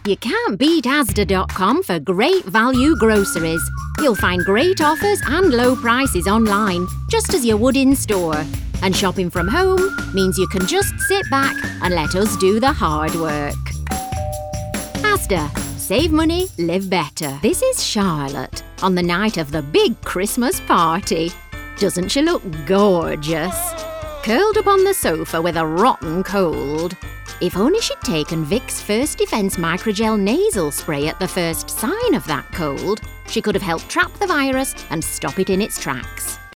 You can't beat Asda.com for great value groceries. You'll find great offers and low prices online, just as you would in store. And shopping from home means you can just sit back and let us do the hard work. Asda. Save money, live better. This is Charlotte on the night of the big Christmas party. Doesn't she look gorgeous? Curled up on the sofa with a rotten cold. If only she'd taken Vicks First Defence Microgel nasal spray at the first sign of that cold, she could have helped trap the virus and stop it in its tracks.